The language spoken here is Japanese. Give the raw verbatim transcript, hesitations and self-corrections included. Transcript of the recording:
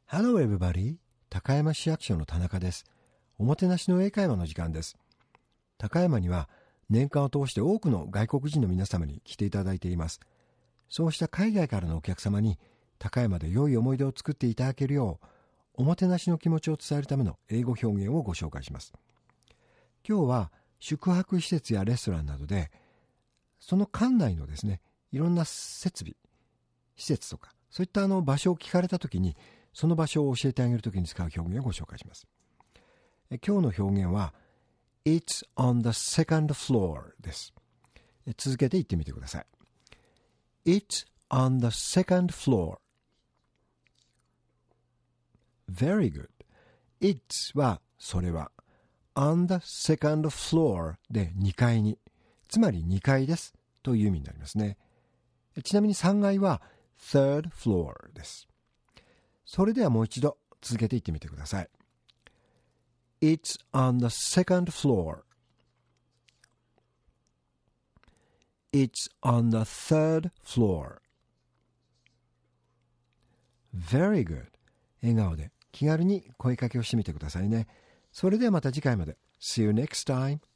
Hello everybody. 高山市役所の田中です。おもてなしの英会話の時間です。高山には年間を通して多くの外国人の皆様に来ていただいています。そうした海外からのお客様に高山で良い思い出を作っていただけるよう、おもてなしの気持ちを伝えるための英語表現をご紹介します。今日は宿泊施設やレストランなどで、その館内のですね、いろんな設備、施設とか、そういったあの場所を聞かれたときに、その場所を教えてあげるときに使う表現をご紹介します。え今日の表現は It's on the second floor です。え続けて言ってみてください。It's on the second floor. Very good. It's はそれは on the second floor でにかいに、つまりにかいですという意味になりますね。ちなみにさんがいは third floor です。それではもう一度続けて言ってみてください。It's on the second floor. It's on the third floor. Very good. 笑顔で気軽に声かけをしてみてくださいね。それではまた次回まで。See you next time.